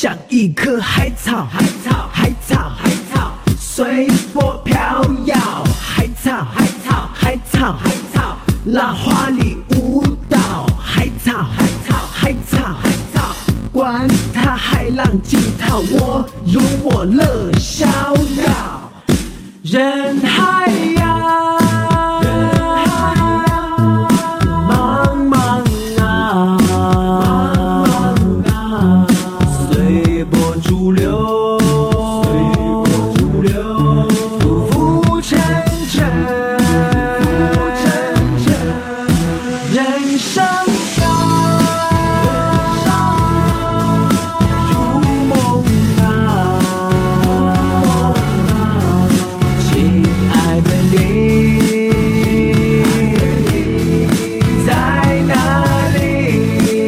像一棵海草，海草，海草，海草，随波飘摇，海草，海草，海草，海草，浪花里舞蹈，海草，海草，海草，海草，管它海浪惊涛，我有我乐逍遥，人海呀。逐流，浮浮沉沉，人生如梦啊，亲爱的你在哪里？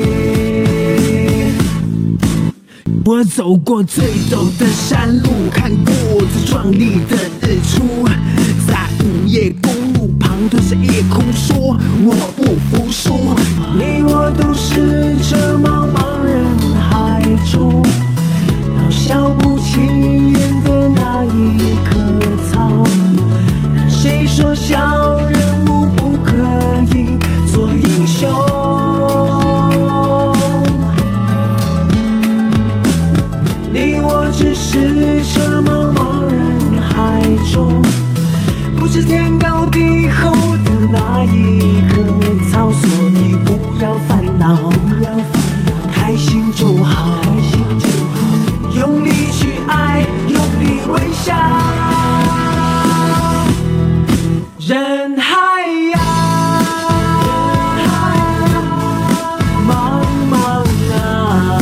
我走过最陡的山路，看过最壮丽的日出，在午夜公路旁对着夜空说我不服输。你我都是这茫茫人海中渺小不起眼的那一棵草，谁说小人物不可以做英雄？你我只是这茫茫人海中不知天高地厚的那一棵草，所以不要烦恼，开心就好，用力去爱，用力微笑，人海呀茫茫啊，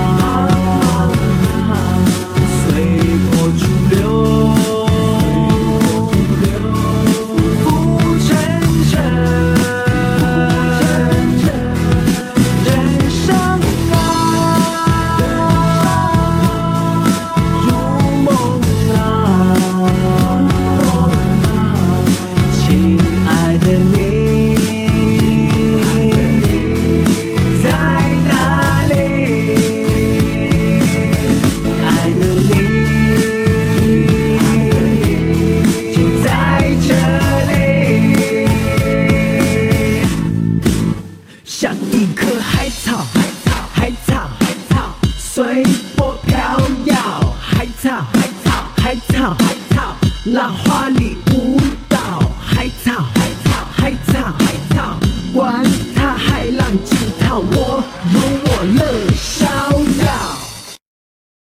像一棵海草，海草，海草，海草，随波飘摇，海草，海草，海草，海草，浪花里舞蹈，海草，海草，海草，海草，管它海浪惊涛，我有我乐。